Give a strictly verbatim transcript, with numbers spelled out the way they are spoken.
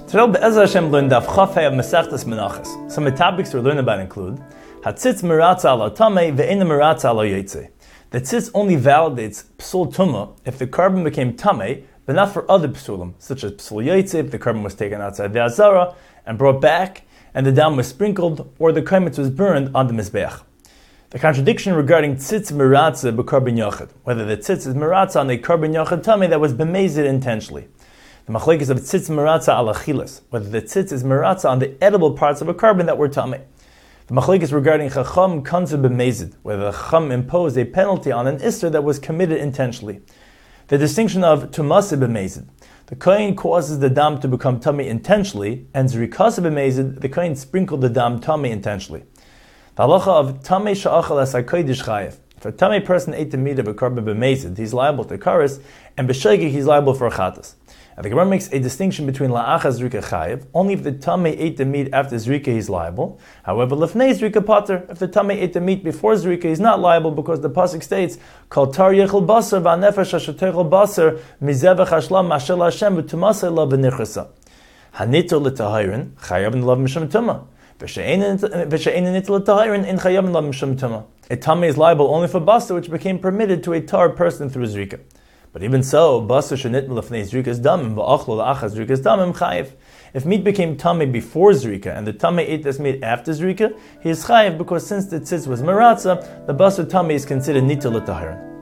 Today, Be'ezra Hashem learned Daf Chafei of Masechtas Menachos. Some of the topics we're learning about include Hatzitz Meratza Ala Tamei Ve'ena Meratza Ala Yotze. The tzitz only validates Psul Tumah if the carbon became Tamei, but not for other Psulim, such as Psul Yotze if the carbon was taken outside the Azara and brought back, and the dam was sprinkled, or the kaimitz was burned on the Mizbeach. The contradiction regarding tzitz Meratza B'Karbon Yochid, whether the tzitz is Meratza on a Karbon Yochid Tamei that was bemazed intentionally. The machlekes of tzitz meratza ala chilas, whether the tzitz is meratza on the edible parts of a carbon that were tamei. The machlekes regarding chacham kanzu b'mezid, whether the chacham imposed a penalty on an ister that was committed intentionally. The distinction of tumasa b'mezid, the kohen causes the dam to become tamei intentionally, and zrikasa b'mezid, the kohen sprinkled the dam tamei intentionally. The halacha of tamei sha'achal as hakodesh chayev. If a tamei person ate the meat of a carbon b'mezid, he's liable to kares, and b'shegig he's liable for chatas. And the Gemara makes a distinction between la'acha zrika chayiv. Only if the tamei ate the meat after zrika he's liable. However, lefnei zrika pater. If the tamei ate the meat before zrika he's not liable because the pasuk states kol tar yechel basar va'nefesh asher techel basar mizevach hashlam mashel Hashem v'tumasei la v'nichrasa. Hanito l'tahirin chayav n'lav mishum tuma. V'she'ein nito l'tahirin in chayav n'lav mishum tuma. A tamei is liable only for basar which became permitted to a tar person through zrika. But even so, basar shenit l'fnei zrikas damim va'achlo la'achas zrikas damim chayiv. If meat became tamei before zrika and the tamei ate this meat after zrika, he is chayiv because since the tzitz was meratza, the basar tamei is considered nito l'tahirin.